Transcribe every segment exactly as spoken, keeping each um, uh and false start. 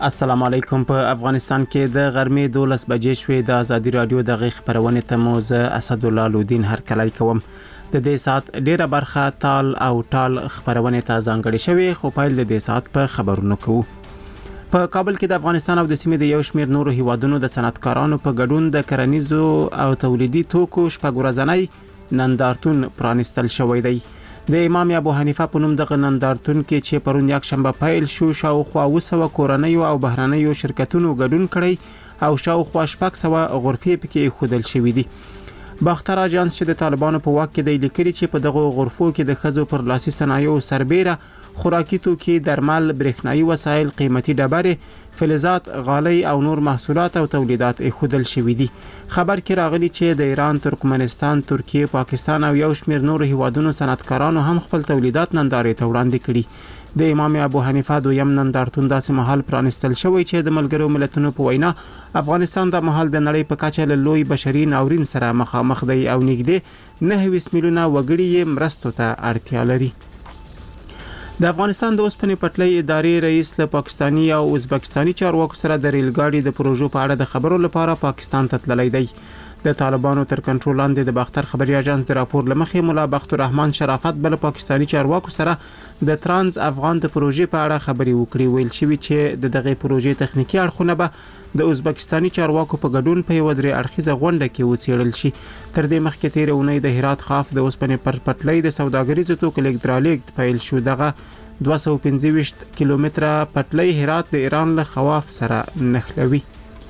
السلام علیکم. په افغانستان کې د غرمې دولس بجې شوې. د ازادي رادیو د غږ خبرونه ته مو زه اسدالله لودین هرکلی کوم. د دې سات ډیره برخه تال او ټال خبرونه ته ځانګړې شوې، خو پایل د دې سات په خبرونو کوو. په کابل کې د افغانستان او د سیمې د یو شمېر نورو هیوادونو د صنعتکارانو په ګډون د کرنیزو او تولیدي توکو شپږ ورځنی نندارتون پرانستل شوی دی. د امام ابو حنیفه په نوم د نندارتون کې چې پرون یک شنبه پیل شو، شاوخوا وسوه کورنیو او بهرنیو شرکتونو ګډون کړی او شاوخوا شپږ سوه غرفې پکې خودل شوې دي. باختر اجانس چې د طالبانو په واک کې دی لیکلي چې په دغه غرفو کې د ښځو پر لاسي صنایعو سربیره خوراکي توکي، درمل، برېښنایي وسایل، قیمتي ډبرې، فلزات، غالۍ او نور محصولات او تولیدات خودل شوي دي. خبر کې راغلی چې د ایران، ترکمنستان، ترکیه، پاکستان او یو شمېر نورو هیوادونو صنعتکارانو هم خپل تولیدات نندارې ته وړاندې کړي. د امام ابو حنیفه دویم نندارتون داسې مهال پرانستل شوی چې د ملګرو ملتونو په وینا افغانستان د مهال د نړۍ په کچه له لوی بشري ناورین سره مخامخ دی او نږدې نهه میلیونه وګړي یې مرستو ته اړتیا لري. د افغانستان د اوسپنې پټلۍ ادارې رئیس له پاکستاني او ازبکستاني چارواکو سره د ریل ګاډي د پروژو په اړه د خبرو لپاره پاکستان ته تللی دی. د طالبانو تر کنټرول لاندې د باختر خبري اژانس د راپور لمخې مولا بخت الرحمن شرافت بل پاکستاني چارواکو سره د ترانس افغان د پروژې په اړه خبري وکړي. ویل شوی چې د دغه پروژې تخنیکی اړخونه به د ازبکستاني چارواکو په ګډون په یو درې اړخیزه غونډه کې وڅېړل شي. تر دې مخکې تیر اونۍ د هرات خاف د اوسپنې پر پټلۍ د سوداګریزو توکو لیږد پیل شو. دغه دوه سوه او پنځه ویشت کیلومتره پټلۍ هرات د ایران له خواف سره نښلوي.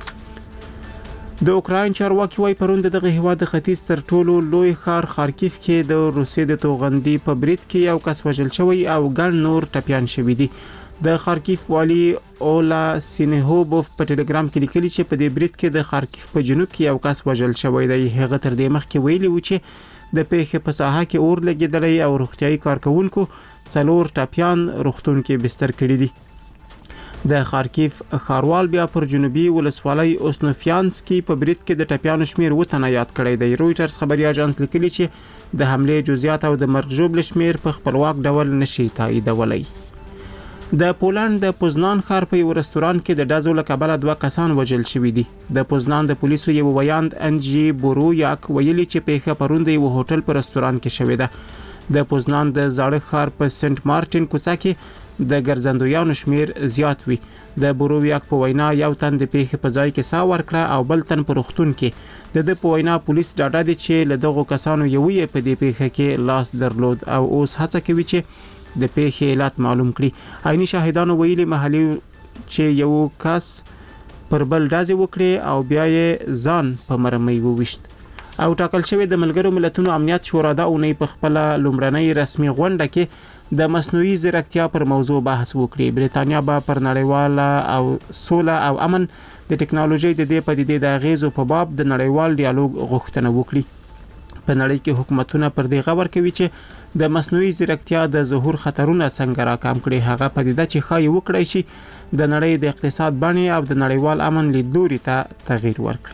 د اوکراین چارواکي وايي پرون دغه هیواد د ختیځ تر ټولو لوی ښار خارکیف کې د روسیې د توغندي په برید کې یو کس وژل شوی او ګڼ نور ټپیان شوي دي. د خارکیف والی اولا سینهوبوف په ټلګرام کې لیکلي چې په دې برید کې د خارکیف په جنوب کې یو کس وژل شوی دی. هغه تر دې مخکې ویلي و چې د پیښې په ساحه کې اور لګیدلی او روغتیايي کارکونکو څلور ټپیان روغتون کې بستر کړي دي. د خارکیف ښاروال بیا پر جنوبي ولسوالۍ اوسنوفیانسکي په برید کې د ټپیانو شمیر وتنه یاد کړی دی. رویټرز خبري اژانس لیکلي چې د حملې جزئیات او د مرګ ژوبل شمیر په خپلواک ډول نشي تاییدولی. د پولند د پوزنان ښار په یو رستوران کې د ډزو له کبله دوه کسان وژل شوي دي. د پوزنان د پولیسو یو ویاند انجی بورویاک ویلي چې پیښه پرون د یو هوټل په رستوران کې شوې ده. د پوزنان د زاړه ښار په سنت مارټین کوڅه کې د ګرځندویانو شمیر زیات وي. د بورویاک په وینا یو تن د پیښې په ځای کې ساه ورکړه او بل تن په روغتون کې. د د په وینا پولیس ډاډه دي چې له دغو کسانو یو یې په دې پیښه کې لاس درلود او اوس هڅه کوي چې د پیښې علت معلوم کړي. عیني شاهدانو ویلي محلي چې یو کس پر بل ډزې وکړي او بیا یې ځان په مرمۍ وویشت. او ټاکل شوی د ملګرو ملتونو امنیت شورا د اونۍ په خپل لومړنۍ رسمي غونډه کې د مصنوعي ځیرکتیا پر موضوع بحث وکړي. بریتانیا به پر نړیواله او سوله او امن د ټکنالوژي د دې پدیدې د اغیزو په باب د نړیوال ډیالوګ غوښتنه وکړي. په نړۍ کې حکومتونه پر دې غور کوي چې د مصنوعي ځیرکتیا د ظهور خطرونه څنګه راکم کړي. هغه پدیده چې ښایي وکړي شي د نړۍ د اقتصاد بڼې او د نړیوال امن لیدلوري ته تغییر ورکړي.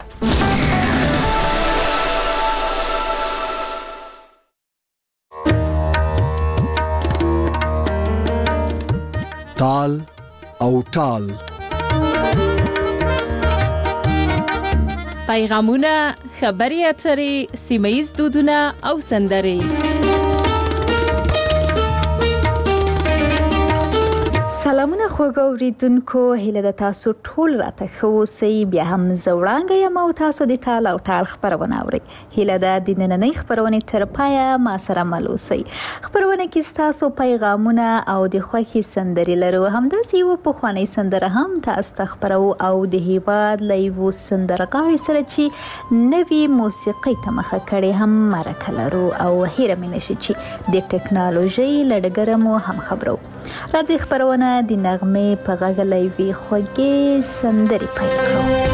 تال او ټال پیغامونه، خبري اترې، سیمه‌ییز دودونه او سندرې. سلامونه خوږو اوریدونکو، هیله د تاسو ټول راته ښه اوسئ. بیا هم زه وړانګه یم او تاسو د تال او ټال خپرونه اورئ. هیله ده د نننۍ خپرونې تر پایه ما سره مل اوسئ. خپرونه کې ستاسو پیغامونه او د خوښې سندرې لرو. همداسې یوه پخوانۍ سندره هم تاسو ته خپرو او د هیواد له یوه سندرغاړي سره چې نوې موسیقۍ ته مخه کړې هم مرکه لرو او هیره مې نشي چې د ټکنالوژۍ له ډګره مو هم خبرو. راځئ خپرونه د نغمې په غږ له یوې خوږې سندرې پیل کړو.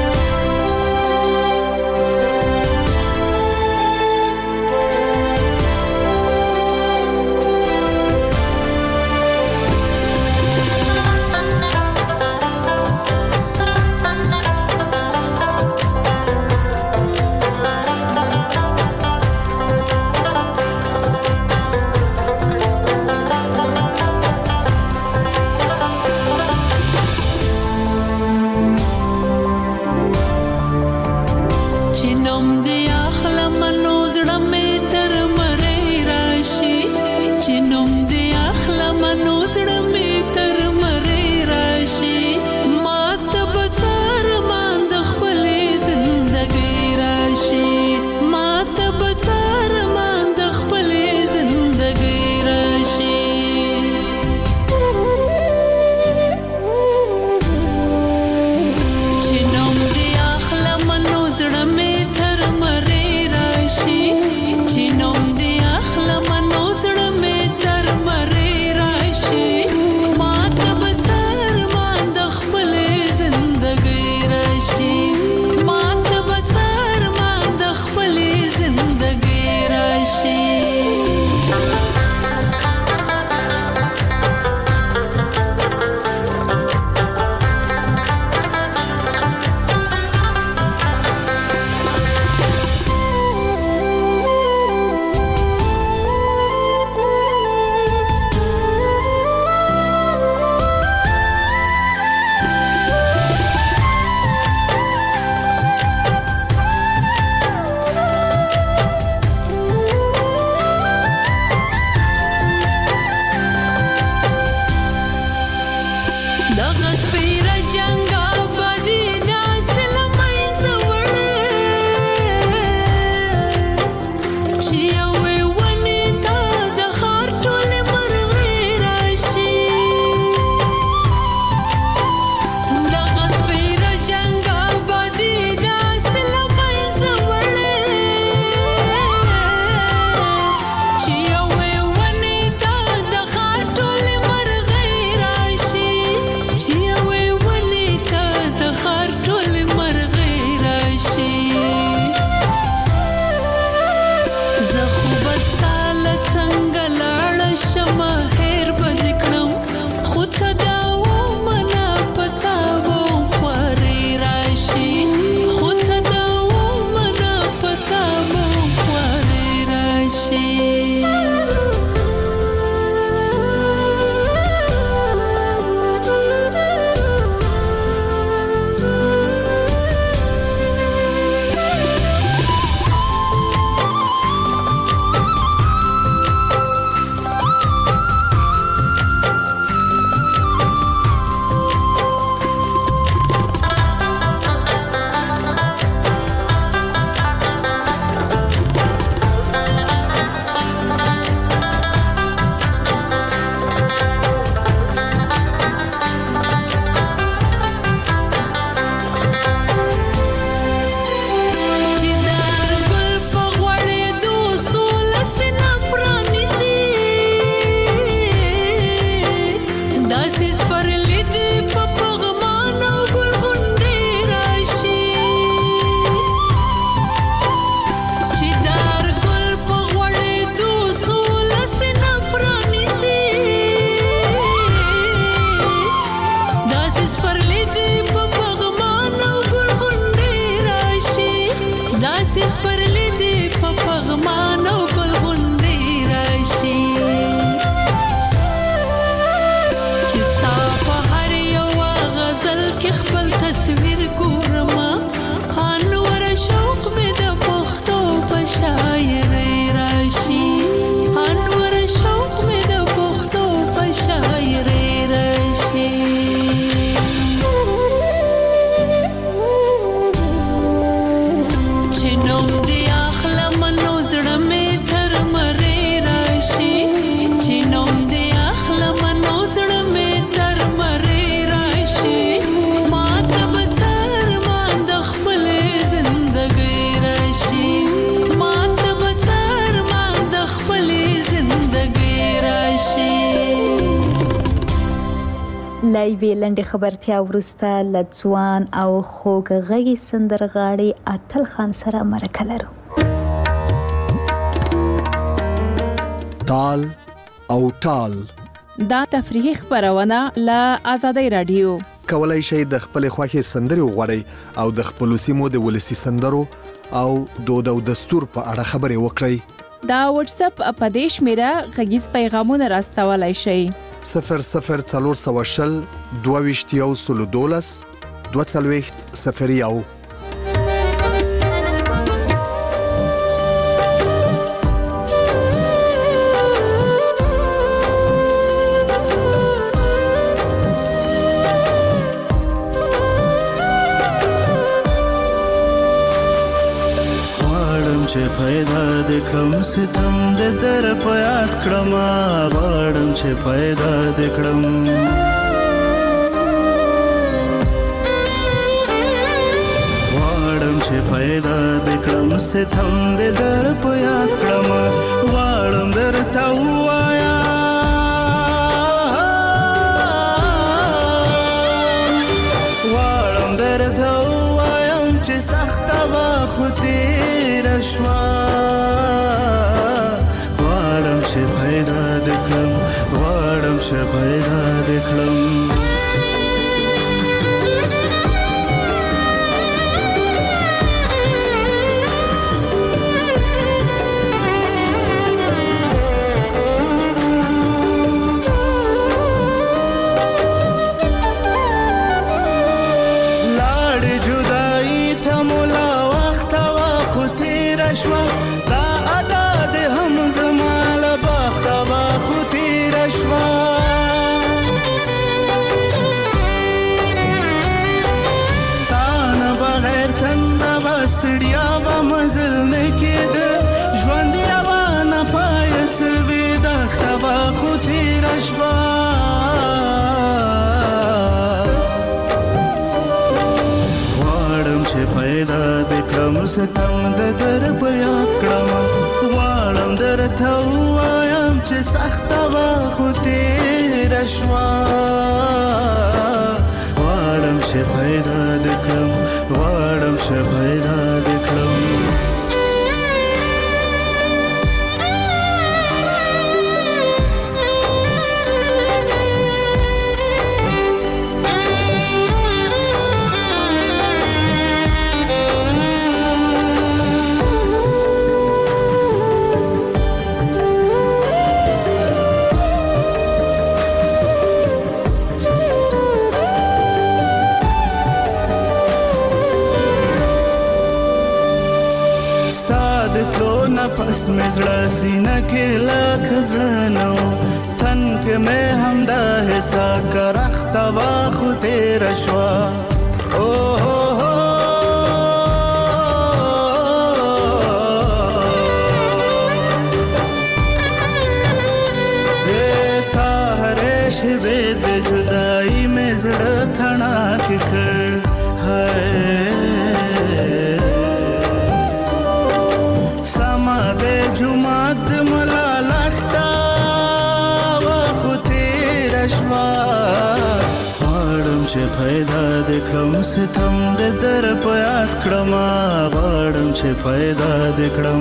زړه مې تر مرې راشي چې نوم دې اخلم نو زړه مې تر مرې راشي ما ته به څرمان د خپلې زندګۍ راشي ما ته به څرمان د خپلې زندګۍ راشي. لایوي لنډه خبرتیا ورسته لځوان او خوږغږي سندرغاړي اتل خان سره مرکه لرو. تال او ټال دا تفریحي خبرونه له آزادۍ رادیو. کولای شئ د خپل خوښي سندري وغوړئ او د خپل سیمو د ولسی سندرو او دود او دستور په اړه خبرې وکړئ. دا واتس اپ اپدیش میرا غږیز پیغامونه راستولای شئ. صفر صفر څلور سوه شل دوه ویشت یو سلو دولس دوه څلوېښت صفر یو. چې پیدا د کړم ستم د در په یاد کړم غواړم چې پیدا د کړم غواړم چې پیدا د کړم ستم د در په یاد کړم غواړم درته وایا غواړم درته وایم چې سخته وا خو شوا غواړم چې پیدا د کړم غواړم چې پیدا د کړم. ستم د در په یاد کړم غواړم درته وایم چې سخته وا خو تېره شوه غواړم چې پیدا د کړم غواړم چې پیدا د کړم. پس مې زړه سینه کې لکه زړه نو تن کې مې همدا حسا کرخته وا خو تېره شوه ستا هرې شېبې د جدایي مې زړه تڼاکې کړ جمعات ملا لختا و خو تېره شوه غواړم چې پیدا د کړم ستم د در په یاد کړم غواړم چې پیدا د کړم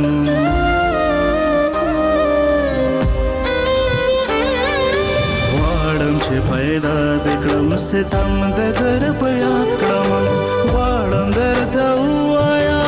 غواړم چې پیدا د کړم ستم د در په یاد کړم غواړم درته ووایم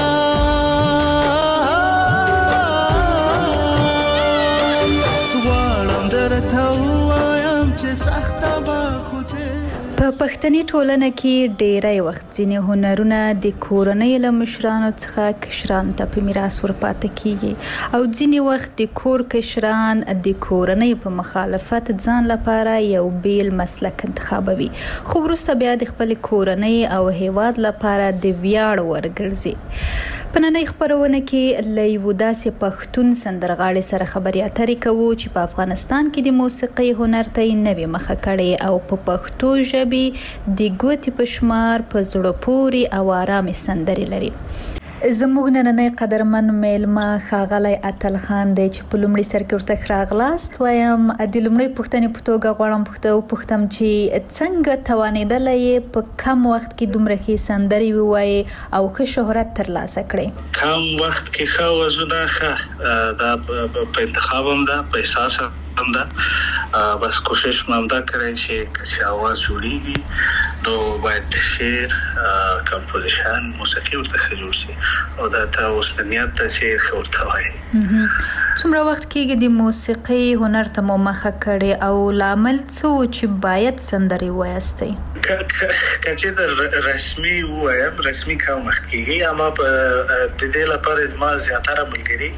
په پښتني ټولنه کې ډېری وخت ځینې هنرونه د کورنۍ له مشرانو څخه کشرانو ته په میراث ورپاتې کیږي او ځینې وخت د کور کشران د کورنۍ په مخالفت ځان لپاره یو بیل مسلک انتخابوي خو وروسته بیا د خپل کورنۍ او هیواد لپاره د ویاړ ورګرځي. په نننۍ خپرونه کې له یو داسې پښتون سندرغاړي سره خبرې اترې کوو چې په افغانستان کې د موسیقۍ هنر ته یې نوې مخه کړې او په پښتو ژبې د ګوتې په شمار په زړه پورې او آرامې سندرې لري. زموږ نننۍ قدرمن میلمه ښاغلی اتل خان دی چې په لومړي سر کې ورته راغلاست وایم. د لومړۍ پوښتنې په توګه غواړم پوښتم چې څنګه توانېدلی یې په کم وخت کې دومره ښې سندرې ووایې او ښه شهرت ترلاسه کړې؟ کم وخت کې ښه آوازونه ښه دا په انتخاب هم ده، په احساس هم ده. بس کوشش مې همدا کړی چې چې آواز جوړېږي نو باید شعر، کمپوزیشن، موسیقي ورته ښه جوړ شي او دا ته اوس د نیت ته چې ښه ورته وایي. څومره وخت کېږي د موسیقۍ هنر ته مو مخه کړې او لامل څه و چې باید سندرې ووایاستئ؟ که چې رسمي ووایم رسمي کم وخت کېږي، اما د دې لپاره زما زیاتره ملګري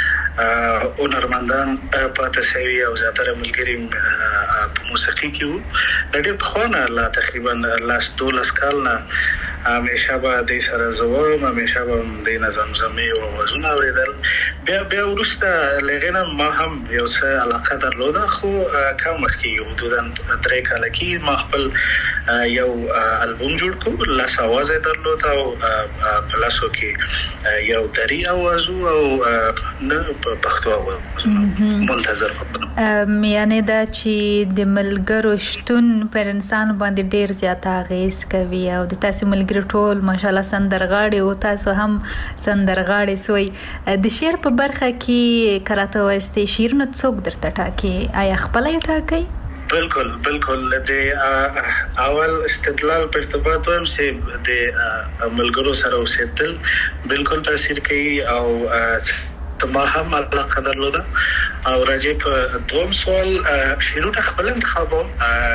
هنرمندان پاتې شوي او زیاتره ملګري په موسیقي کې وو. د ډېر پخوا نه لا تقریبا لاس دولس کال نه همیشه به دې سره زه وایم، همیشه به دې نه زمزمې او آوازونه اورېدل. بیا بیا وروسته له هغې نه ما هم یو څه علاقه درلوده، خو کم وخت کېږي، حدودا درې کاله کېږي ما خپل یو البوم جوړ کړو، لس آواز یې درلود او په لسو کې یو دري آواز او نه پښتو آواز منتظر. یعنې دا چې د ملګرو شتون پر انسان باندې ډېر زیات اغېز کوي او د تاسې ملګري ټول ماشاءالله سندرغاړي او تاسو هم سندرغاړي سوی. د شعر په برخه کې که راته ووایاستئ شعرونه څوک درته ټاکي؟ آیا خپله یې ټاکئ؟ بالکل بالکل. د اول استدلال په ارتباط وایم چې د ملګرو سره اوسېدل بالکل تاثیر کوي او ما هم علاقه درلوده. او راځي په دوم سوال شعرونه خپل انتخابوم،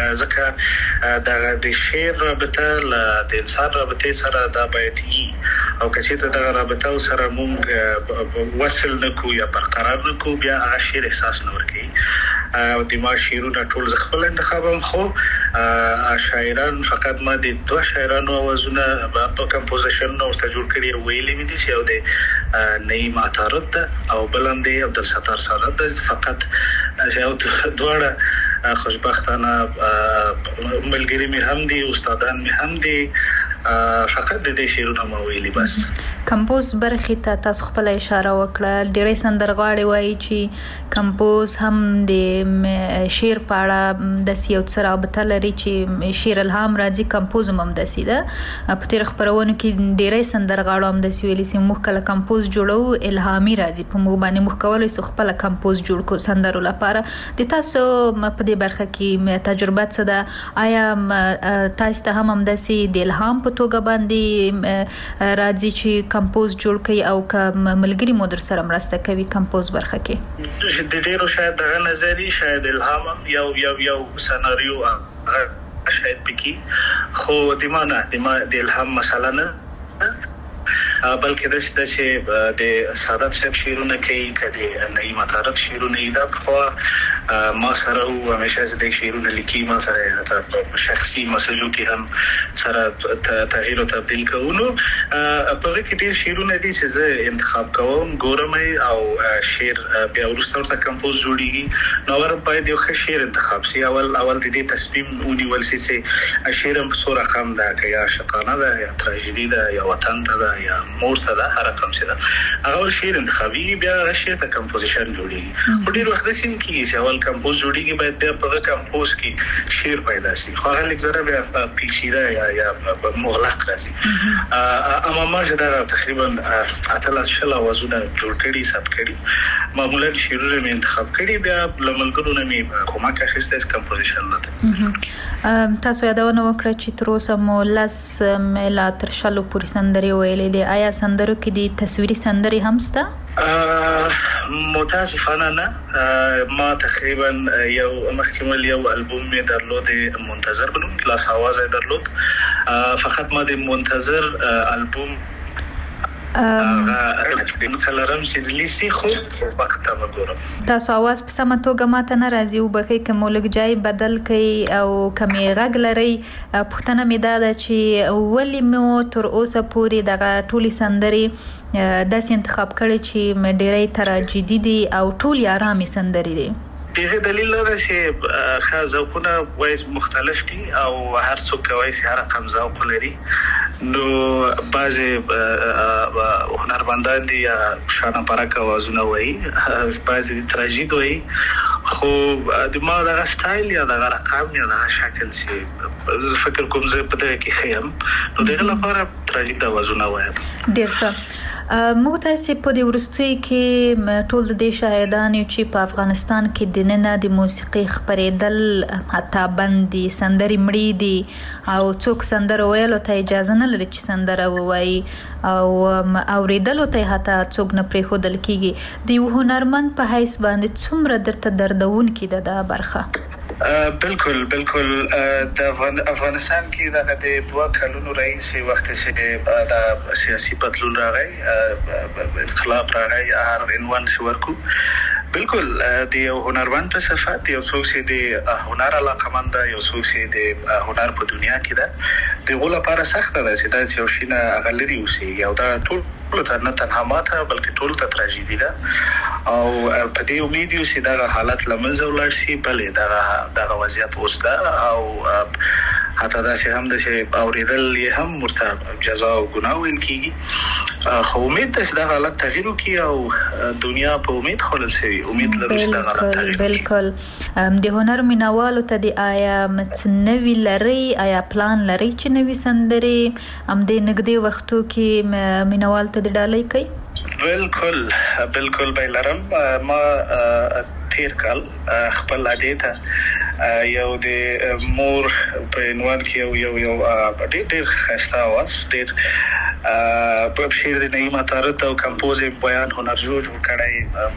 ځکه د شعر رابطه له د انسان رابطې سره دا باید وي او که چېرته دغه رابطه سره موږ وصل نه کړو یا برقرار نه کړو بیا هغه شعر احساس نه ورکوي. او د ما شعرونه ټول زه خپل انتخابوم، خو شاعران فقط ما د دوه شاعرانو آوازونه په کمپوزیشنونه ورته جوړ کړي او ویلي مې دي چې یو د نعیم عطارد ده او بل هم د عبدالستار سادات ده. فقط یو دواړه خوشبختانه ملګري مې هم دي، استادان مې هم دي، فقط د دې شعرونه ما ویلي. بس کمپوز برخې ته تاسو خپله اشاره وکړه. ډېری سندرغاړي وایي چې کمپوز هم د شعر په اړه داسې یو څه رابطه لري چې شعر الهام راځي، کمپوز هم همداسې ده. په تېرو خپرونو کې ډېری سندرغاړو همداسې ویلي چې موږ کله کمپوز جوړوو الهامي راځي، په موږ باندې موږ کولی شو خپله کمپوز جوړ کړو سندرو لپاره. د تاسو په دې برخه کې تجربه څه ده؟ آیا تاسو ته هم همداسې د الهام په توګه باندې راځي چې کمپوز جوړ کړي او که ملګري مو در سره مرسته کوي کمپوز برخه کې؟ د ډېرو شاید دغه نظري شاید الهام هم یو یو یو سناریو شاید پکې، خو د ما نه د ما د الهام مسله نه، بلکې داسې ده چې د سادات صاحب شعرونه کوي، که د نعیم عطارد شعرونه یې دا پخوا ما سره و، همیشه چې د شعرونه لیکي ما سره په شخصي مسلو کې هم سره تغییر او تبدیل کوو. نو په هغه کې ډېر شعرونه دي چې زه انتخاب کوم، ګورم او شعر بیا وروسته ورته کمپوز جوړېږي. نو اول باید یو ښه شعر انتخاب شي، اول اول د دې تصمیم ونیول شي چې شعر هم په څو رقم ده، که یا عاشقانه ده یا تراژیدي ده یا وطن ته ده یا مور ته ده، هر رقم چې ده هغه ول شعر انتخابېږي، بیا هغه شعر ته کمپوزیشن جوړېږي. خو ډېر وخت داسې هم کېږي چې اول کمپوز جوړېږي، باید بیا په هغه کمپوز کې شعر پیدا شي، خو هغه لږ ذره بیا پیچیده یا یا مغلق راځي. اما ما چې دغه تقریبا اتلس شل آوازونه جوړ کړي، ثبت کړي، معمولا شعرونه مې انتخاب کړي، بیا له ملګرو نه مې کومک اخیستی کمپوزیشن ته. تاسو یادونه وکړه چې تر اوسه مو لس لا تر شلو پورې سندرې ویلې دي. آیا سندرو کې د تصویري سندرې هم شته؟ متاسفانه نه. ما تقریبا یو مخکمل یو البوم مې درلود منتظر بنوم، لاس آواز یې درلود. فقط ما د منتظر البوم هغه چې مثلا چې لیسي خو وخت ته وګورم. تاسو आवाज په سمه توګه ماته نه راځي او بخې کوم لږ جای بدل کړي او کمی غږ لري. پښتنه مې دا ده چې ولی مو تر اوسه پورې دغه ټولي سندري داسې انتخاب کړي چې مې ډېرې تراجیدي دي او ټول آرامي سندري دي. دغه دلیل دا چې خاص ذوقونه وایي مختلف دي او هر څوک کوي چې هر رقم ذوق لري. نو بعضي هنرمندان دي شانه پرکه وازونه وایي، بعضي تراژید وایي، خو د ما دغه سټایل یا دغه رقم یا دغه شکل چې فکر کوم زه په دغه کې خیم نو دغه لپاره تراژید وازونه وایم. ډېر ښه. موږ تاسو په دې ورستۍ کې ټول د دې شاهدان یو چې په افغانستان کې د نن د موسیقي خبرېدل حتی بندي سندري مړې دي او څوک سندره ویلو ته اجازه نه لري چې سندره ووایي او اوریدلو ته حتی څوک نه پرېښودل کېږي. د یو هنرمند په حیث باندې څومره درته دردونکې ده دا برخه؟ بالکل بالکل. د افغانستان کې دغه د دوه کلونو رئیس وخت چې د سیاسي بدلون راغی، انقلاب راغی، هر عنوان چې ورکو بالکل د یو هنرمند په صفت یو څوک چې د هنر علاقمند دی، یو څوک چې د هنر په دنیا کې ده، دغه لپاره سخته ده چې دا یو شی نه غلري اوسېږي او دا ټول ټول نه تنها ماته بلکې ټول ته تراژیدي ده او په دې امید یو چې دا حالت لمنځه ولاړ شي. بلې دا دغه وضعیت اوس ده او حتی دا چې هم د چې اوریدل یې هم ورته جزا او ګناه ویل کېږي، خو امید ده چې دا حالت تغییر وکړي او دنیا په امید خوړل شوي، امید لرو چې دا حالت تغییر وکړي. بالکل. د هنر مینوالو ته د آیا نوي لري، آیا پلان لري چې نوي سندري هم د نږدې وختو کې مینوال ته د ډالۍ کوي؟ بالکل بالکل به لرم. ما تیر کال خپل عادت یو د مور په عنوان کې یو یو یو ډېر ډېر ښایسته اواز، ډېر په شعر د نعیم عطارد او کمپوز بیان هنر جوړ کړی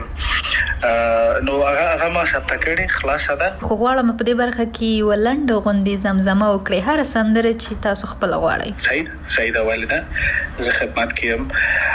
ملګری نو هغه هغه ما ثبت کړی خلاصه ده. خو غواړم په دې برخه کې ولند غوندي زمزمه وکړي هر سندره چې تاسو خپل غواړئ. صحیح صحیح ده والده، زه خدمت کوم.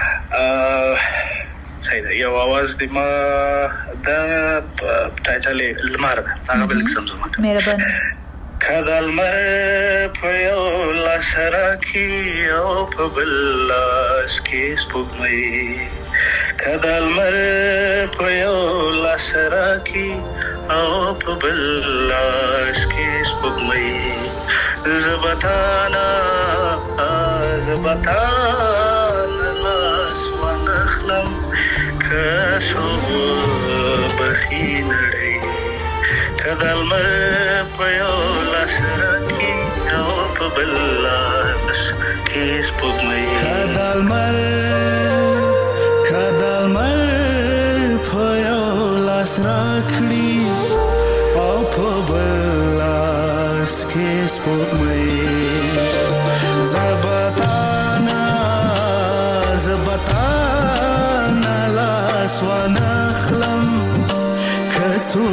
صحیح ده. یو आवाज د ما د ټایټل لمر ده، هغه بل زمزمه کوم. مهرباني. کله لمر په یو لاس راکي او په بل لاس کې سپوږمۍ، کله لمر په یو لاس راکي او په بل لاس کې سپوږمۍ، زبتانا زبتانا لاس ونخلم کسو بخی نړۍ، کله لمر په یو لاس راکي او په بل لاس کې سپوږمۍ، کله لمر کله لمر په یو لاس راکړي او په بل لاس کې سپوږمۍ، زبتانا زبتانا لاس ونخلم کتو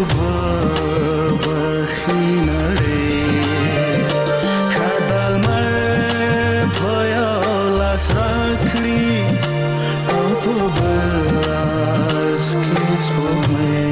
بخی نړۍ، کله لمر په یو لاس راکړي او په بل لاس کې سپوږمۍ.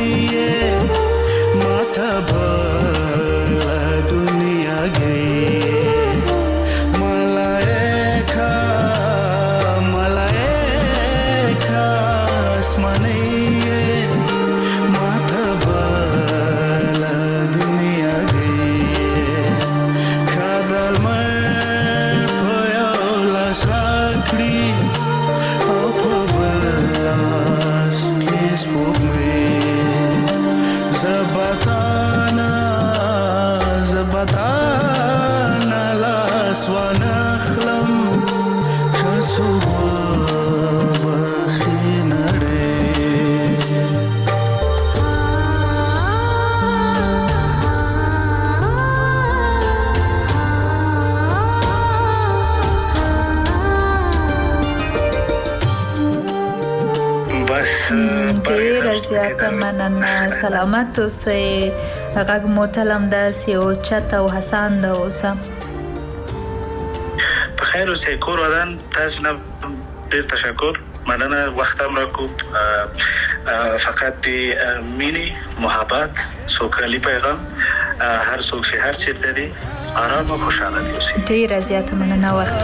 दुनिया गई زیاته مننه. سلامت اوسئ. غږ مو تل همداسې اوچت او هڅانده اوسه. په خیر اوسئ. کور ودان تاسو نه ډیر تشکر. مننه وخت هم راکوب. فقط د مینی محبت سوکالی پیغام هر څوک چې هر چیرته دی آرام او خوشاله دي اوسئ. ډیر زیاته مننه وخت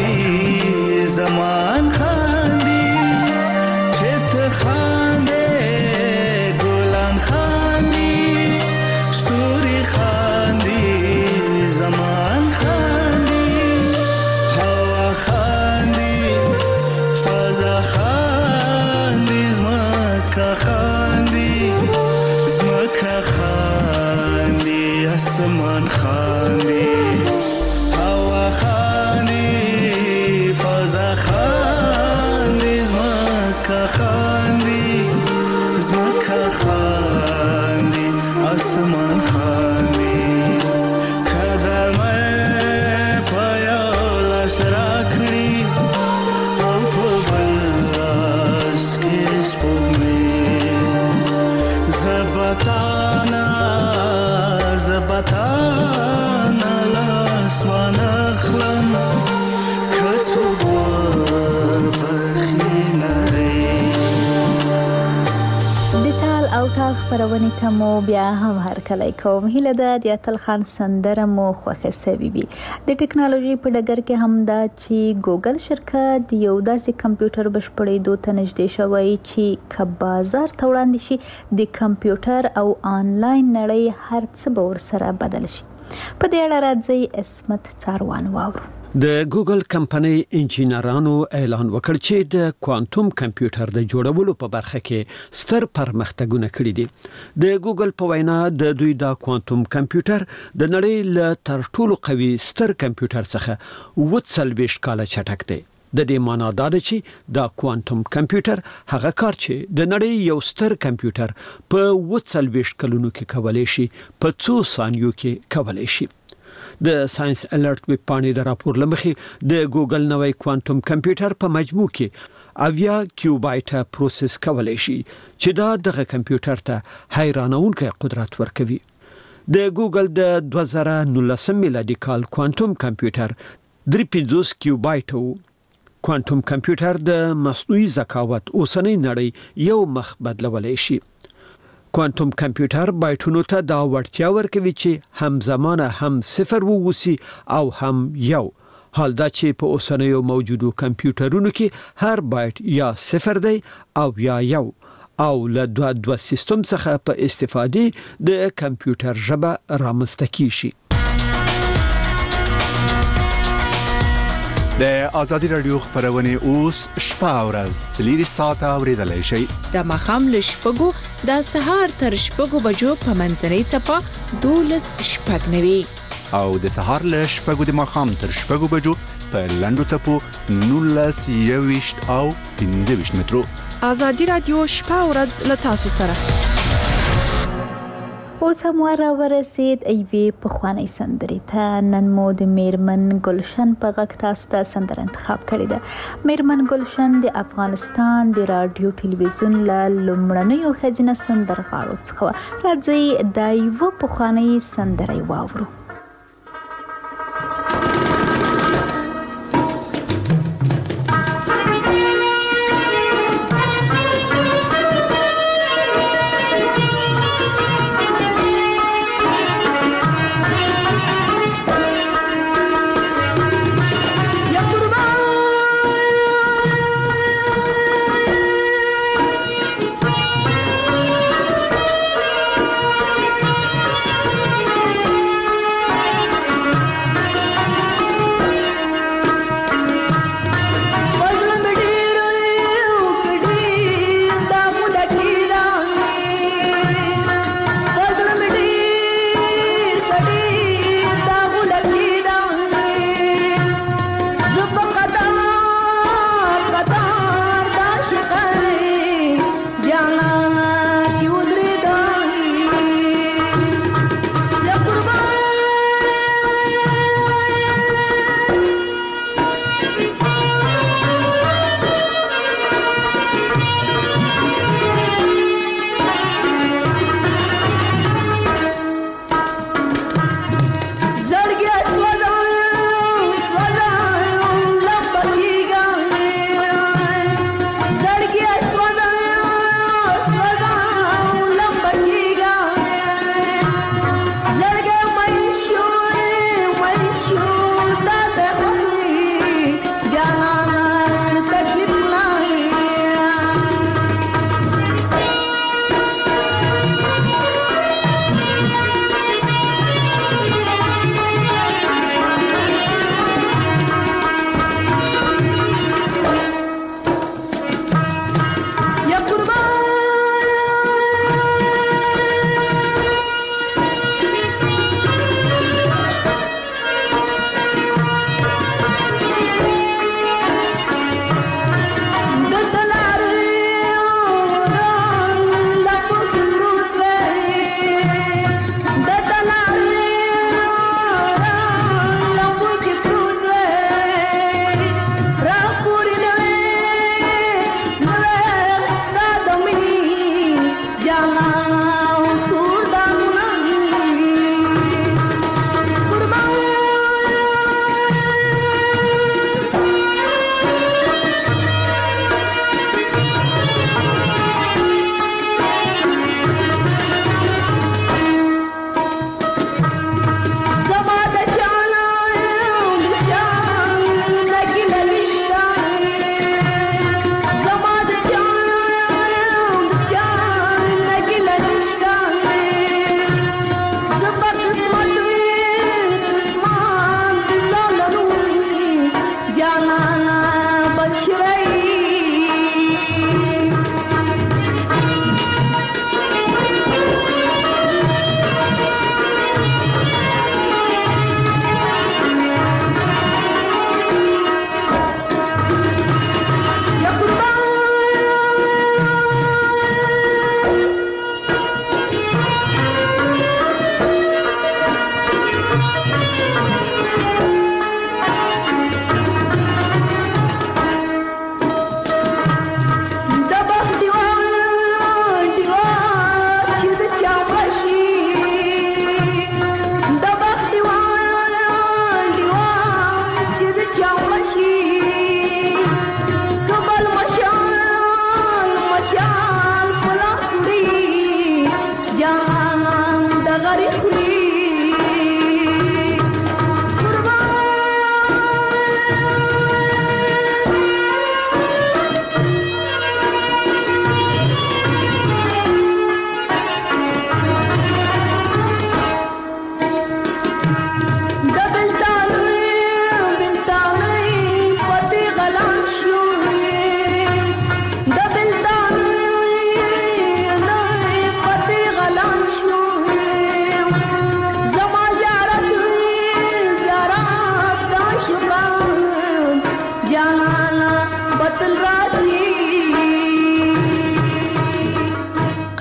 زمان خاندي چې ته خاندې ګلان خاندي ستوري خاندي زمان خاندي هوا خاندي فضا خاندي زمکه خاندي زمکه خاندي اسمان خاندي هوا خاندي فضا خاندي زمکه خاندي زمکه خاندي اسمان خاندي کله مر پایا لاس راکړي او په بل لاس کې سپوږمۍ زبتانا زبتانا لاسمان اخلم کڅو بخینه د تال او ټال خپرونې ته مو بیا هم هرکلی کوم. هیله ده د اتل خان سندره مو خوښه سوي وي. د ټکنالوژي په ډګر کې هم دا چې ګوګل شرکت یو داسې کمپیوټر بشپړېدو ته نږدې شوی چې که بازار ته وړاندې شي د کمپیوټر او آنلاین نړۍ هر څه به ورسره بدل شي. په دې اړه راځي اسمت څاروان واورو. د ګوګل کمپنۍ انجینرانو اعلان وکړ چې د کوانټوم کمپیوټر د جوړولو په برخه کې ستر پرمختګونه کړي دي. د ګوګل په وینا د دوی د کوانټوم کمپیوټر د نړۍ له تر ټولو قوي ستر کمپیوټر څخه اووه څلوېښت کاله چټک دی. د دې معنا دا ده چې د کوانټوم کمپیوټر هغه کار چې د نړۍ یو ستر کمپیوټر په اووه څلوېښت کلونو کې کولای شي په څو ثانیو کې کولای شي. د ساينس الرټ ویب پاڼې د راپور لمخې د ګوګل نوې کوانټوم کمپیوټر په مجموع کې اویا کیوبایټه پروسس کولای شي چې دا دغه کمپیوټر ته حیرانونکی قدرت ورکوي. د ګوګل د دوه زره نولسم میلادي کال کوانټوم کمپیوټر درې پنځوس کیوبایټه وو. کوانټوم کمپیوټر د مصنوعي ذکاوت اوسنۍ نړۍ یو مخ بدلولای شي. کوانټوم کمپیوټر بایټونو ته دا وړتیا ورکوي چې همزمانه هم صفر ووسی او هم یو. حال دا چې په اوسنیو موجودو کمپیوټرونو کې هر بایټ یا صفر دی او یا یو او له دوه دوه سیستم څخه په استفادې د کمپیوټر ژبه رامنځته کیږي. د آزادي رادیو خبرونه اوس شپه او ورځ څلور ساعته اوریدلای شئ. د مخام له شپږو د سهار تر شپږو بجو په منځنۍ څپه دولس شپږ نوي او د سهار له شپږو د مخام تر شپږو بجو په لنډو څپو نولس یويشت او پنځه ویشت مترو. آزادي رادیو شپه او ورځ له تاسو سره. اوس هم را ورسید ایوی پخوانی سندرې ته. نن مو د میرمن گلشن په غږ تاسو ته سندره انتخاب کړې ده. میرمن گلشن د افغانستان د رادیو ټلویزیون له لومړنیو ښځینه سندرغاړو څخه. راځئ دا یوه پخوانی سندره واورو.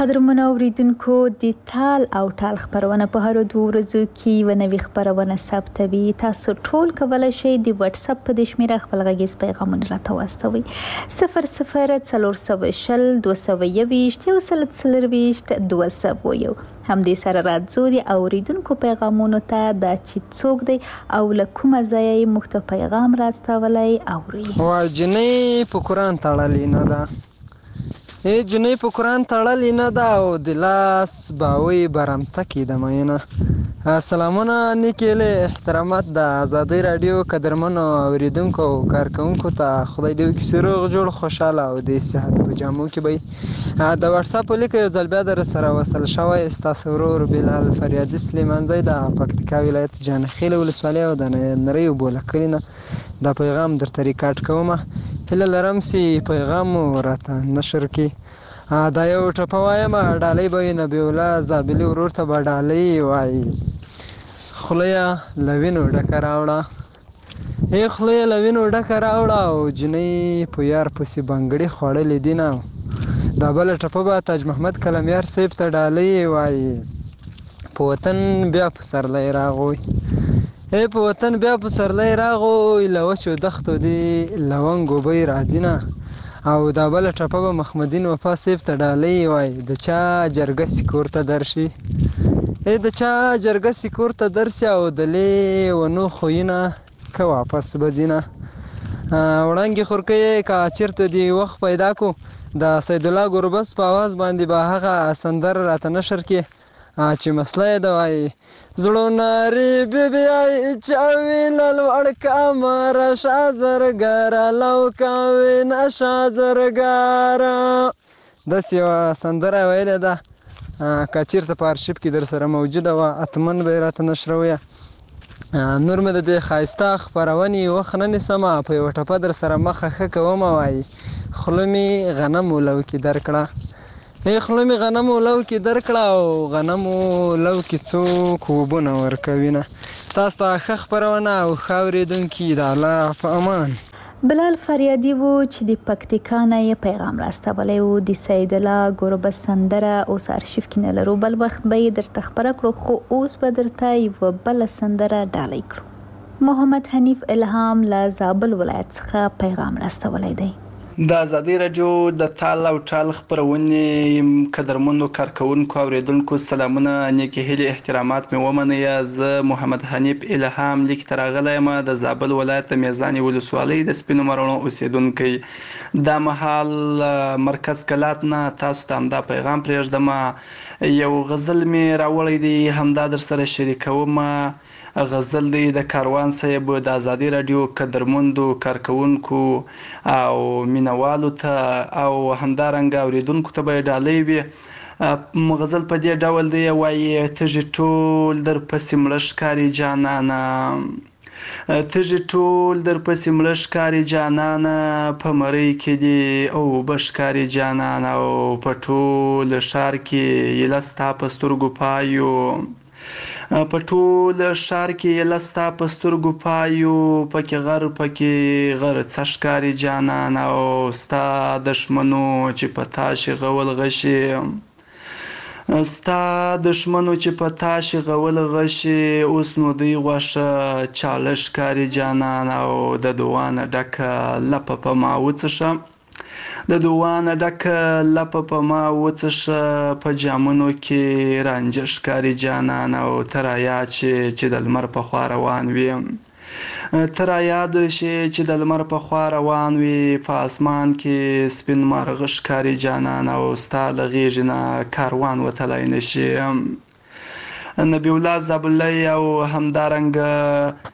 قدرمن اوریدونکو د تال او ټال خبرونه په هر دوه ورځو کې و نوې خبرونه ثبتوي. تاسو ټول کولای شئ د واتس اپ په شمیره خپل غږیز پیغامونه راته واستوئ. صفر صفر څلور سوه شل دوه سوه یوویشت یو سل څلرویشت دوه سوه یو. همدې سره راځو د اوریدونکو پیغامونو ته دا چې څوک دی او له کومه ځایه یې موږ ته پیغام راستولی اورئ. واجنۍ په قرآن تړلې نه ده، ای جنۍ په قرآن تړلې نه ده او د لاس باوی برمته کې د مینه. سلامونه نیکې احترامات د ازادۍ راډیو قدرمنو اوریدونکو او کارکونکو ته. خدای دې وکړي چې روغ جوړ خوشحاله او د صحت په جامو کې به د واتس اپ لیک یو ځل بیا در سره وصل شوی. ستاسو ورور بلال فریادي سلیمانزی د پکتیکا ولایت جانخیل ولسوالۍ او د نریو بوله کلي نه دا پیغام درته ریکارډ کوم. هیله لرم چې پیغام راته نشر کړي. دا یو ټپه وایم، ډالۍ به وي نبی الله زابلي ورور ته به ډالۍ وایي. خوله یې له وینو ډکه راوړه، ای خوله یې له وینو ډکه راوړه او جنۍ په یار پسې بنګړي خوړلې دي نه. دا بله ټپه به تاج محمد کلمیار صاحب ته ډالۍ وایي. په وطن بیا پسرلی راغوی، ای په وطن بیا پسرلی راغوی، له وچو دښتو دې لونګ اوبی راځي نه. او دا بله ټپه به محمدین وفا صاحب ته ډالۍ وایي. د چا جرګه سي کور ته درشي، ای د چا جرګه سي کور ته درسي او د لیونو خویونه که واپس به ځي نه. وړانګې خورکۍ که چېرته دې وخت پیدا کو د سیدالله ګربز په اواز باندې به هغه سندره راته نشر کړي چې مسله یې ده وایي: زړو نارې بیبیای چاوي لوړ کمره شا زرګره لو کوي نشا زرګره. داسې یوه سندره ویلې ده، که چېرته په ارشیف کې در سره موجوده وه حتمن به یې راته نشرویه. نور مې د دې ښایسته خپرونې وخت نه نیسمه، په یوه ټپه در سره مخه ښه کومه. وایي: خوله مې غنمو لو کې درکړه، ای خوله مې غنمو لو کې درکړه او غنمو لو کې څوک اوبونه ورکوي نه. تاسو ته ښه خپرونه او ښه اورېدونکي د الله په امان. بلال فریادي و چې د پکتیکا نه یې پیغام راستولی و. د سیدالله ګربز سندره اوس ارشیف کې نه لرو، بل وخت به یې درته خپره کړو، خو اوس به درته یوه بله سندره ډالۍ کړو. محمد حنیف الهام له زابل ولایت څخه پیغام راستولی دی. د ازادۍ راډیو د تال او ټال خپرونې قدرمنو کارکونکو اوریدونکو سلامونه، نیکې هیلې احترامات مې ومنئ. زه محمد حنیف الهام لیک ته راغلی یم د زابل ولایت د میزانې ولسوالۍ د سپینو مروڼو اوسیدونکی. دا مهال مرکز کلات نه تاسو ته همدا پیغام پرېږدم. یو غزل مې راوړی دی، همدا در سره شریکوم. غزل دی د کاروان صاحب د ازادۍ راډیو قدرمندو کارکونکو او مینوالو ته او همدارنګه اوریدونکو ته به یې ډالۍ وي. غزل په دې ډول دی، وایي: تږي ټول در پسې مړه ښکاري جانانه، تږي ټول در پسې مړه ښکاري جانانه، په مرۍ کې دي او به ښکاري جانانه، او په ټول ښار کې یله ستا په سترګو پایو، په ټول ښار کې یله ستا په سترګو پایو، پکې غر پکې غر څه ښکاري جانانه، او ستا دښمنو چې په تا شغول غشي، ستا دښمنو چې په تا شغول غشي، اوس نو دوی غوښه چاړه ښکاري جانانه، او د دعا نه ډکه لپه په ما وڅښه، د دعا نه ډکه لپه په ما وڅښه، په جامونو کې رانجه ښکاري جانانه، او ته رایاد شې چې د لمر په خوا روان وي، ته رایاد شې چې د لمر په خوا روان وي، په اسمان کې سپین مارغه ښکاري جانانه، او ستا له غېږې نه کاروان وتلی نشي. نبی الله زابلي او همدارنګه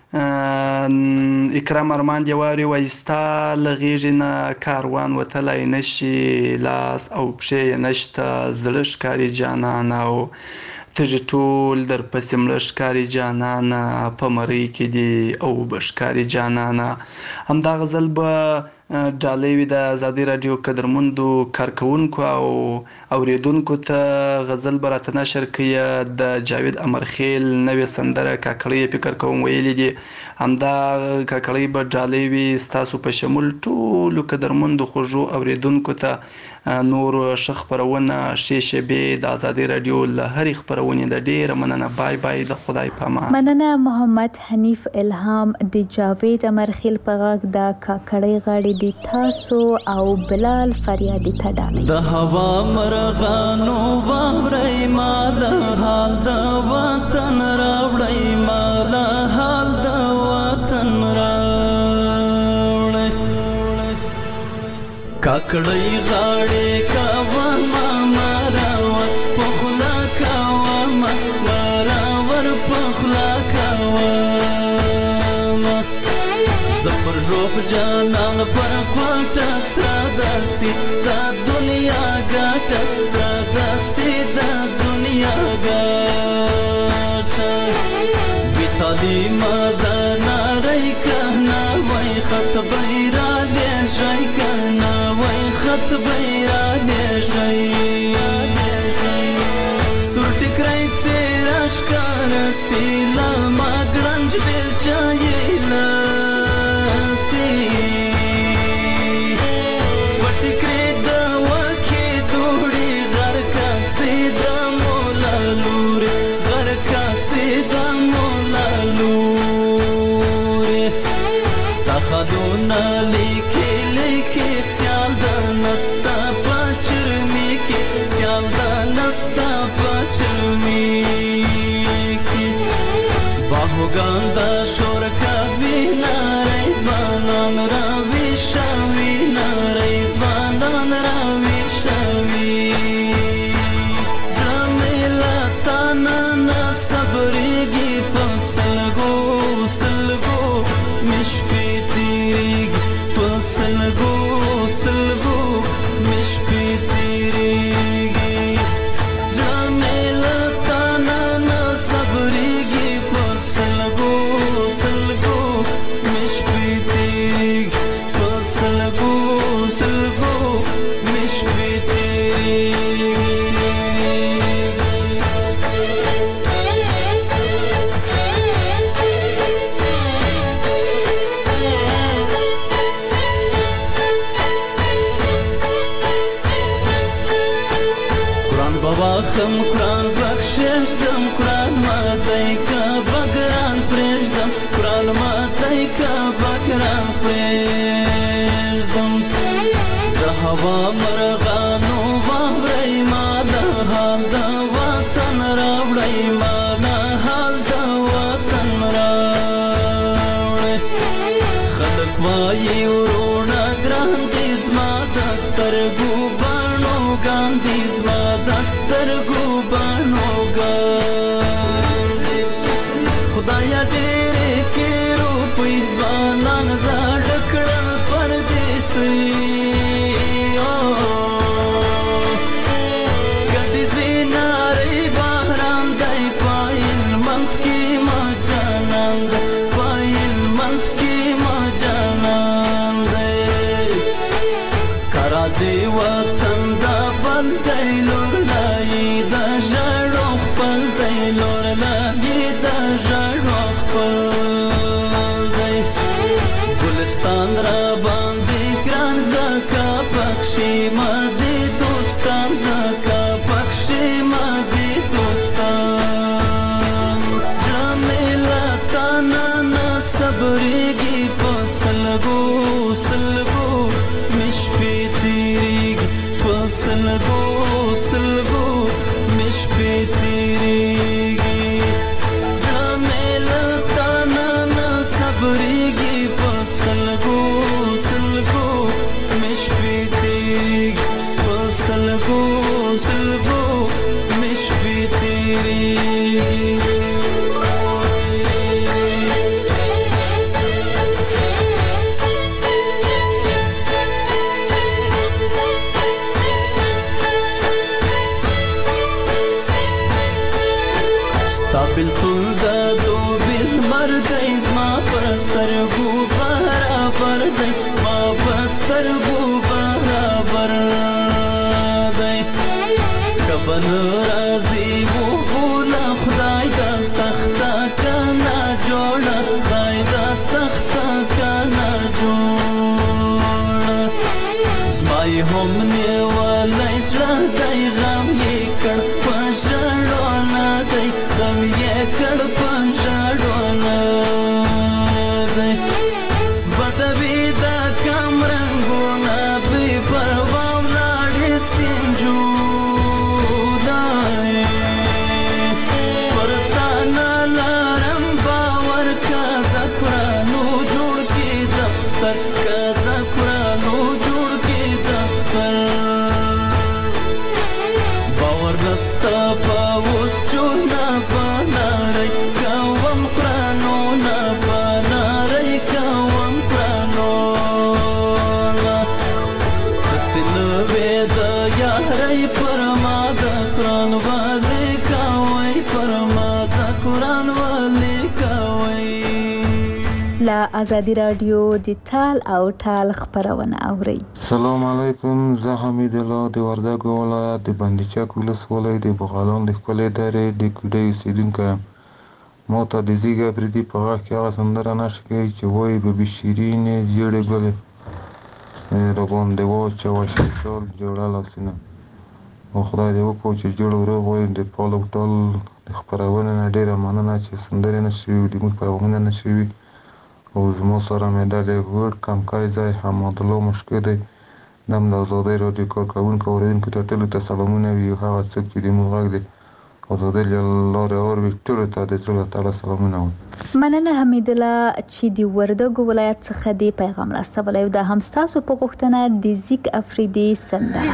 اکرام ارمان دیواري وایي: ستا له غېږې نه کاروان وتلی نشي، لاس او پښې یې نشته، زړه ښکاري جانانه، او تږي ټول در پسې مړه ښکاري جانانه، په مرۍ کې دي او به ښکاري جانانه. همدا غزل به ډالۍ وي د ازادي رادیو قدرمندو کارکونکو او اوریدونکو ته غزل به راته نشر کړي د جاوید امرخیل نوې سندره کاکړۍ فکر کوم ویلي دي همدا کاکړۍ به ډالۍ وي ستاسو په شمول ټولو قدرمندو خوږو اوریدونکو ته نور ښه خپرونه ښې شیبې د ازادي رادیو له هرې خپرونې د ډېره مننه بای بای د خدای په امان. مننه محمد حنیف الهام د جاوید امرخیل په غږ د کاکړۍ غاړې د تاسو او بلال فریادي ته ډالۍ. د هوا مرغانو واورئ مال حال د وطن راوړئ مال حال د وطن راوړئ کاکړۍ غاړې کاوه ما راور پخلا کاوه ما راور پخلا کاوه زپر روب جانان پر کوټه سره داسي د دنیا ګټه سره داسي د دنیا ګټه بیتالی مدنا رای کنا وای خط بیرا دې شای کنا وای خط بیرا دې شای سور ټکرای سراش کار سیلا ماګرنج بیل چایلا خدونا لیکي لیکي سیال د نستا پچرمی کی سیال د نستا پچرمی کی باهوګان د شور کوي نارې ځوانان را ویشوي نارې ځوانان را ویشوي زمیلا تانا صبرېږي په سلګو سلګو مشپې سلګو سلګو مش پی تیریږي زمیلا تانا نه صبرېږي په سلګو سلګو مش پی تیریږي په سلګو سلګو مش پی تیریږي خم قرآن بخشش دم قرآن ماتای کا بگران پریشدم قرآن ماتای کا بگران پریشدم د هوا مرغانو واورئ ما د حال د وطن راوړئ ما د حال د وطن راوړئ خلک وایي ورونه ګران دي زما د سترګو بڼو ګاندي زما د سترګو بڼو ګاندي خدایا ډېرې کې روپۍ ځوانان زاړه کړل پردیسي ګډې زینارې بهران دی پایل منت کې ما جانان دی پایل منت کې ما جانان دی کرازي وطن دا بل دی لور لای دا ژړو خپل دی لور لای دا ژړو خپل دی ګلستان را باندې ګران زکا پکشي ما دې دوستان زکا پکشي ما دې دوستان زمیلا تانا نه صبرېږي په سلګو سلګو مش پې تیریږي په سلګو سلګو مش پې تیریږي زمیلا تانا نه صبرېږي په سلګو سلګو مش پې تیریږي په سلګو سلګو مش پې تیریږي بلتون دا دو بل مرد زما پرستر گو برابر دی زما پرستر سترګو برابر دی کبن راځي وو بولا خدای دا سخته کنا جوړه خدای دا سخته کنا جوړه زمای هم نیولای زړه دی غم یې کړ پښړونه دی غم یې کړ پښړونه دی بدوی دا کم رنگونه بی پروا ولاړې سینجونای پر تا نه لرم باور که د قرانو جوړ کې دفتر که د قرانو جوړ کې دفتر باور نستا په اوس چونه بنارئ کوم قرانو نه بنارئ کوم قرانو دڅنوې د یارۍ پر ما د قران والے کوي پر ما د قران والے کوي. لا ازادي رادیو د تال او ټال خبرونه اوري. سلام علیکم، زه حمید الله د وردګو ولایت د بندیچک ولسوالۍ د بغالان د خپلې درې د کوډۍ اوسېدونکی یم. ما ته د زیږه پردي په غږ کې هغه سندره نشه کوي چې وایي ببي شیرینې ژېړې ګلې راباندې واچوه شال جوړه لاسونه. او خدای دې وکړو چې جوړ روغ وي. د پال او ټال د خپرونې نه ډېره مننه چې سندرې نشرې وي، زموږ پیغامونه نشرې وي. او زما سره مې دا لږ کمکی ځای حمادالله مشکو دی. دم د ازادۍ راډیو کارکوونکو اورېدونکو ته ټولو ته سلامونه وي. او هغه څوک چې زموږ غږ د ازادۍ له لارې اوري ټولو ته د زړه له تله سلامونه وایم. مننه حمیدالله چې د وردګو ولایت څخه دې پیغام راستولی. او دا هم ستاسو په غوښتنه د زیک افریدي سندره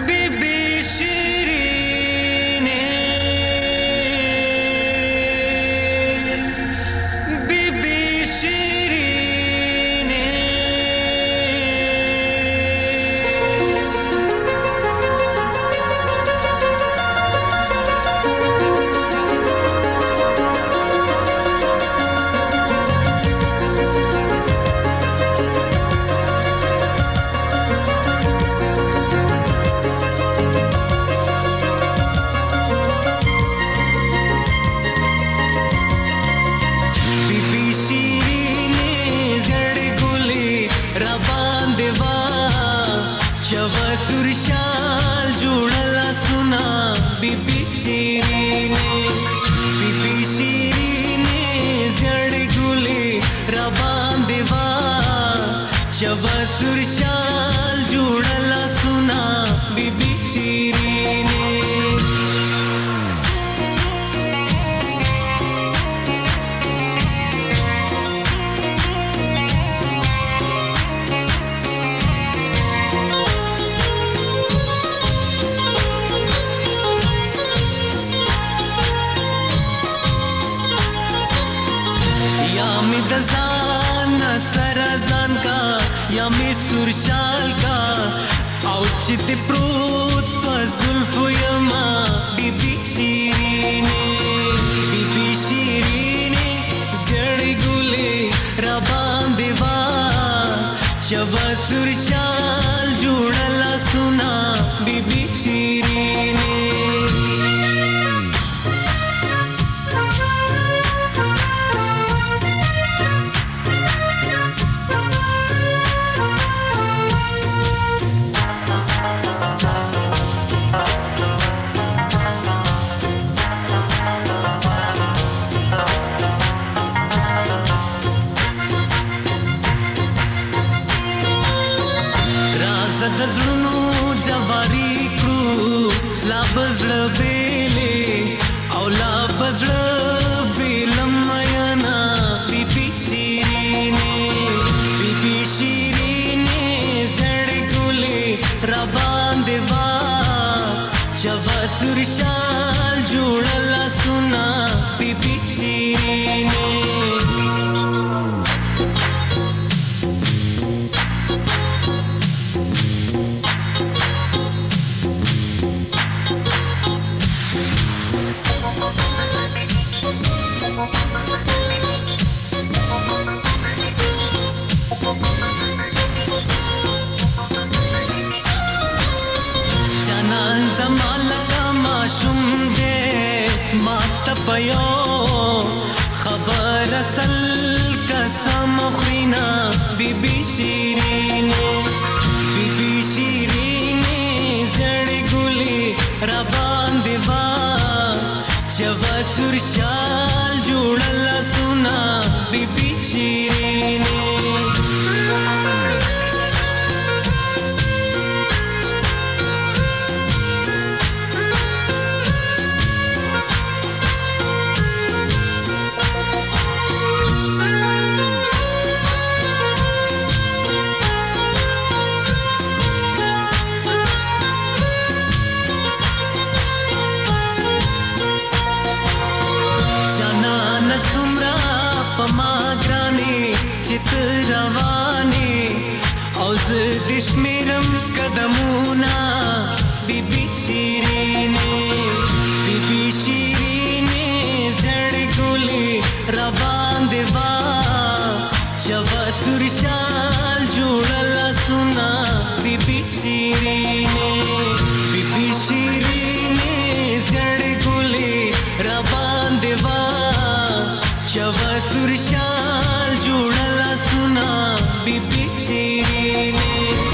پيو خبر اصل قسم خورينا بيبي شيرينه بيبي شيرينه زړې ګلې را باندې با چوا سور شال جوړل سنا بيبي شيرينه رواني او زه د شمیرم قدمونه بيبي شيرينه بيبي شيرينه زړې ګلې را باندې با چوا سور شال جوړل سنا بيبي شيرينه بيبي شيرينه زړې ګلې را باندې با چوا سور شال جوړل سنا بيبي شيرينه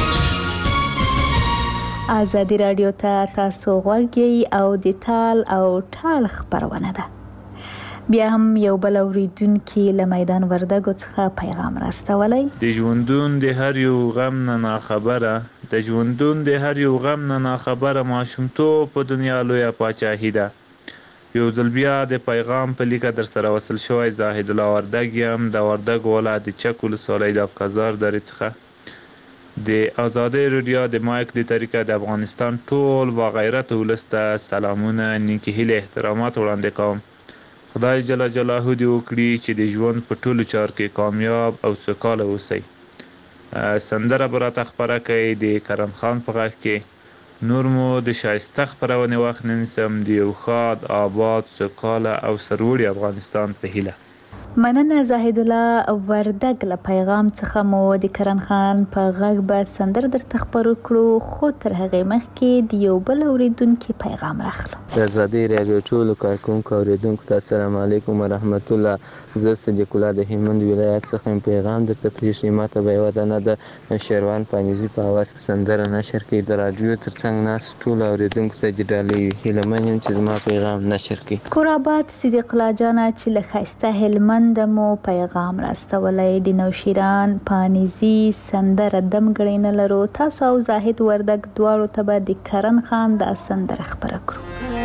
ازادي رادیو ته تاسو غوږی او د تال او ټال خبرونه ده. بیا هم یو بل اوریدونکي له میدان وردګو څخه پیغام راستولی. د ژوندون د هر یو غم نه ناخبره د ژوندون د هر یو غم نه ناخبره ماشومتوب په دنیا لویه پاچاهي ده. یو ځل بیا د پیغام په لیکه در سره وصل شوی زاهد الله وردګ یم د وردګ ولایت د چک ولسوالۍ د افقزار درې څخه. د ازادۍ رادیو د مایک د طریقه د افغانستان ټول باغیرت ولس ته سلامونه نیکې هیلې احترامات وړاندې کوم. خدای جل جلاله دې وکړي چې د ژوند په ټولو چارو کې کامیاب او سوکاله اوسئ. سندره به راته خپره کوي د کرم خان په غږ کې. نور مو د شایسته خپرونې وخت نه نیسم د یو ښاد آباد سوکاله او سرلوړي افغانستان په هیله. مننه زاهد الله وردګ له پیغام څخه مو د کرن خان په غږ به سندره درته خپرو کړو، خو تر هغې مخکې د یو بل اورېدونکي پیغام راخلو. د ازادۍ راډیو ټولو کارکوونکو اورېدونکو ته السلام علیکم ورحمت الله. زه صدیق الله د هلمند ولایت څخه پیغام درته پرېږدي. ماته به یوه دانه د شیروان پانیزي په اواز کې سندره نشر کړي. د راډیو تر څنګ ناست ټولو اورېدونکو ته ډالۍ وي. هیله من یم چې زما پیغام نشر کړي. کورآباد صدیق الله جانه چې له ښایسته هلمند مو پیغام راستولی. د نوشیران پانیزي سندره دم ګړی نه لرو. تاسو او زاهد وردګ دواړو ته به د کرن خان دا سندره خپره کړو.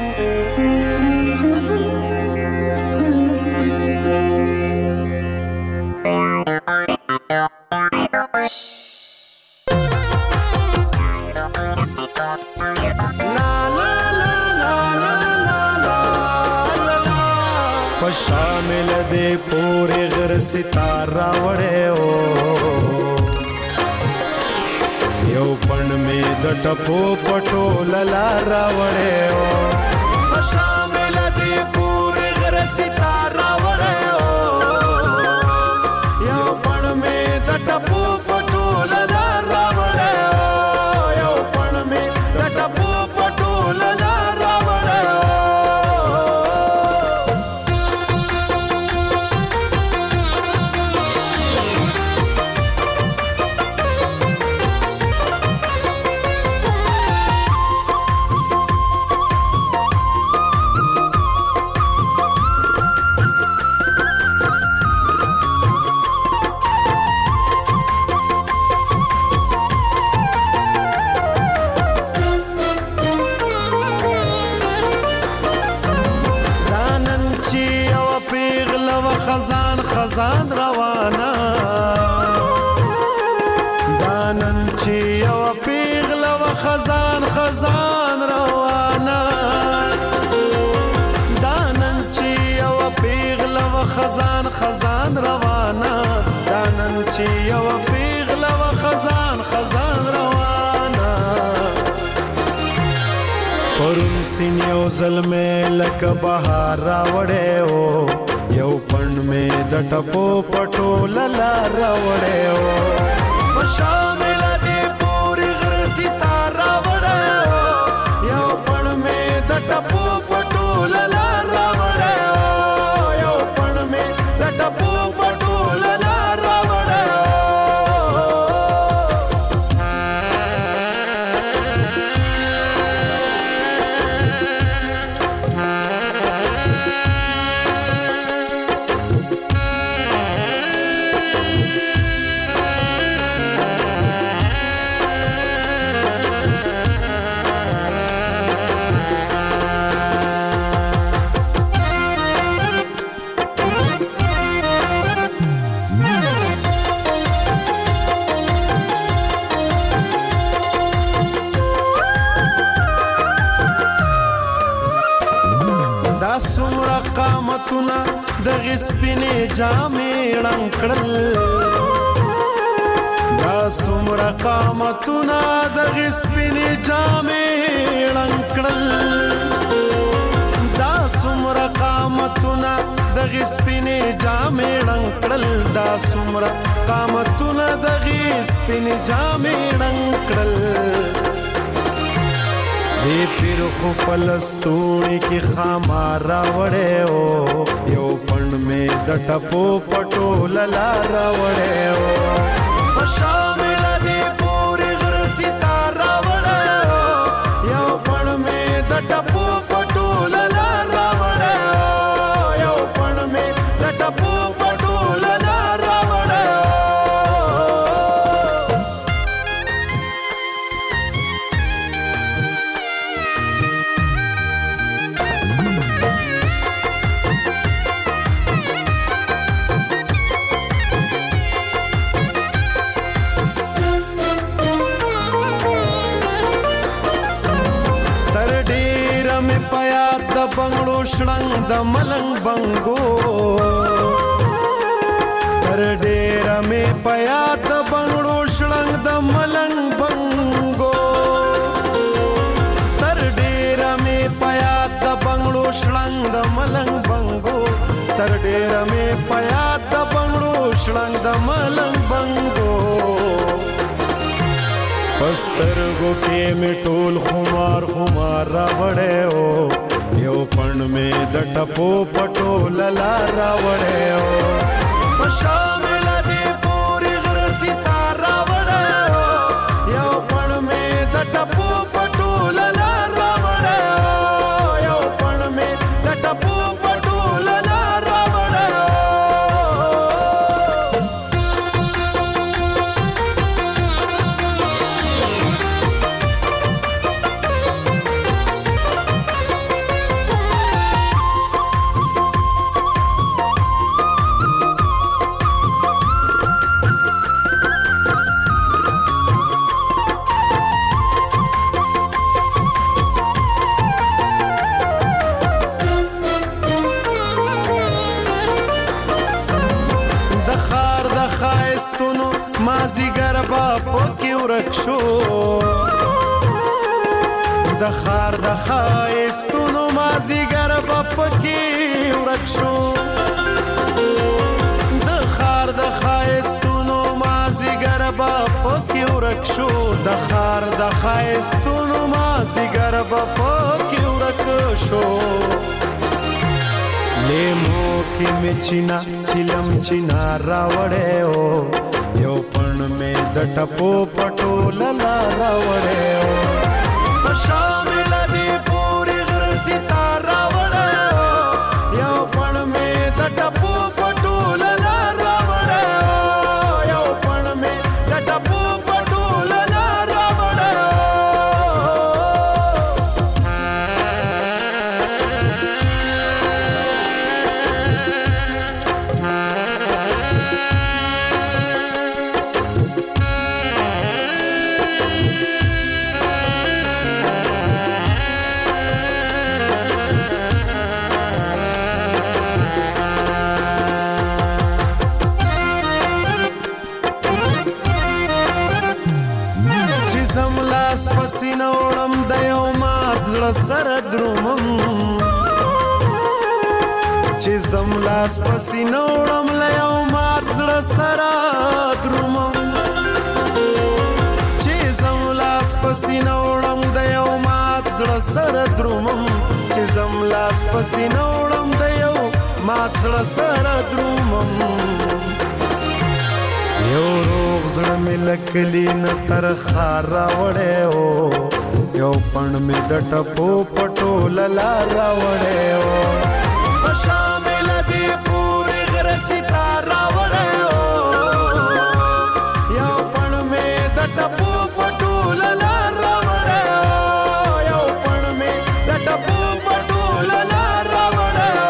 شامل دے پورے غر ستارہ وڑے او یو پن میں د ټپو پټو للارا وڑے او شامل دے پورے غر ستارہ وڑے او یو پن میں د ټپو پټو للارا وڑے او یو پن میں د ټپو پټو للارا وڑے او خزان خزان روانا دانن چی یو پیغله و خزان خزان روانا دانن چی یو پیغله و خزان خزان روانا دانن چی یو پیغله و خزان خزان روانا پرون سین یو ظلمه لک بهار راوړې او یو پن میں د ټپو پټو للارا وړې او په شامل دې پوری غر ستاره وړې او یو پن میں د ټپو پټو للارا وړې او سپینې جامې ړنګ کړل دا څومره قامتونه دغې سپینې جامې ړنګ کړل دا څومره قامتونه دغې سپینې جامې ړنګ کړل دا څومره قامتونه دغې سپینې جامې ړنګ کړل دې پیر خو په لستوڼي کې خامار راوړی و یو پڼ مې د ټپو پټوله لار راوړی و په شامله دې پورې غر ستار راوړی و یو پڼ مې د ټپو پټوله لار راوړی و یو پڼ مې د ټپو پټوله لار راوړی و بنگړو شړنګ د ملنګ بنګو تر ډېره مې په یاد د بنگړو شړنګ د ملنګ بنګو تر ډېره مې په یاد د بنگړو شړنګ د ملنګ بنګو تر ډېره مې په یاد د بنگړو شړنګ د ملنګ بنګو پسترګو کې مې ټول خمار خمار راوړی و یو پڼ مې د ټپو پټوله لار راوړی و په شامله دې پورې غر ستار راوړی و یو پڼ مې د ټپو پټوله لار راوړی و یو پڼ مې د ټپو پټوله لار راوړی و مازیګر به پکې ورک شو د ښار د ښایستونو مازیګر به پکې ورک شو د ښار د ښایستونو مازیګر به پکې ورک شو د ښار د ښایستونو مازیګر به پکې ورک شو لیمو کې مې چینا چلم چینا راوړی و یو پڼ مې د ټپو پټوله لار راوړی و په شامله دې پورې غر ستار راوړی و یو پڼ مې د ټپو پټوله لار راوړی و یو پڼ مې د ټپو پټوله لار راوړی و پسینه وړم د یو مات زړه سره درومم چې زم لاس پسینه وړم له یو مات زړه سره درومم چې زم لاس پسینه وړم د یو مات زړه سره درومم چې زم لاس پسینه وړم د یو مات زړه سره درومم یو روغ زړه مې لکلی نه تر ښار راوړی و یو پڼ مې د ټپو پټوله لار راوړی و په شامله دې پورې غر ستار راوړی و یو پڼ مې د ټپو پټوله لار راوړی و یو پڼ مې د ټپو پټوله لار راوړی و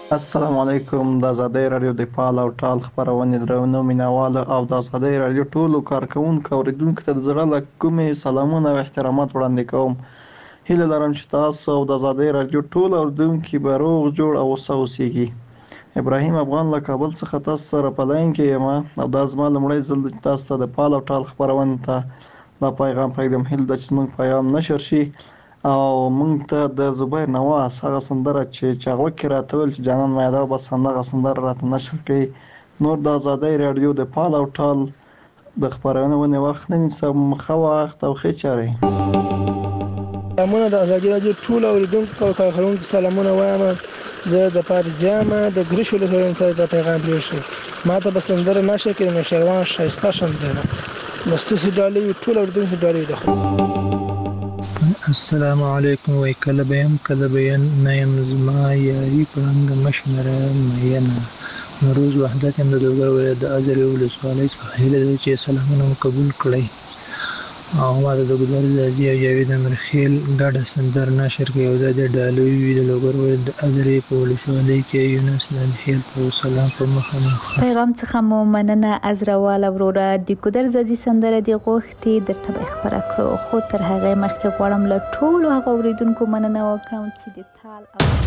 السلام علیکم. د آزادۍ رادیو د پال او ټال خبرونه درونو مینوال او د آزادۍ رادیو ټولو کارکونکو اوریدونکو ته د زړه له کومې سلامونه او احترامات وړاندې کوم. هیله لرم چې تاسو او د آزادۍ رادیو ټول اوریدونکو به روغ جوړ او اوسئ. ابراهیم افغان له کابل څخه تاسو سره په لاین کې یم او دا زما لومړی ځل چې تاسو ته د پال او ټال خبرونه ته دا پیغام پرېږدم. هیله ده چې موږ پیغام نشر شي او موږ ته د زبیر نواز هغه سندره چې چاغوه کې راته ویل چې جانان مایده بس همدغه سندره راته نشر کړي. نور د آزادۍ راډیو د پال او ټال د خپرونې وخت نه نیسم. ښه وخت او ښې چارې. سلامونه د آزادۍ راډیو ټول اوریدونکو او کارکونکو سلامونه وایم. زه د پارجام د ګریش ولسوالۍ ته د پیغام پرېښی ما ته به سندره نشر کړي نو شروان ښایسته سندره مستوسي ډالۍ ټول اوریدونکو ډالۍ ده. السلام علیکم. وای کله به هم کله به نه یم زما یاري پرنګ مشنره مینه نوروز وحدت هم د لوګر ولایت د ازرې ولسوالۍ څخه هیله ده چې سلامونه مو قبول کړئ او ما ته د ګلبرګ ځاځي او جاوید امرخیل ګډه سندره نشر کړې او دا د ډالۍ وي د لوګر ولایت د ازرې په ولسوالۍ کې یونس لنخیل په سلام په مخه مخه پیغام څخه مو مننه. عزروال وروره د ګودر ځاځي سندره دی غوښتي درته به خبره کړو خو تر هغه مخکې غواړم له ټولو هغه اوریدونکو مننه وکړم چې د تال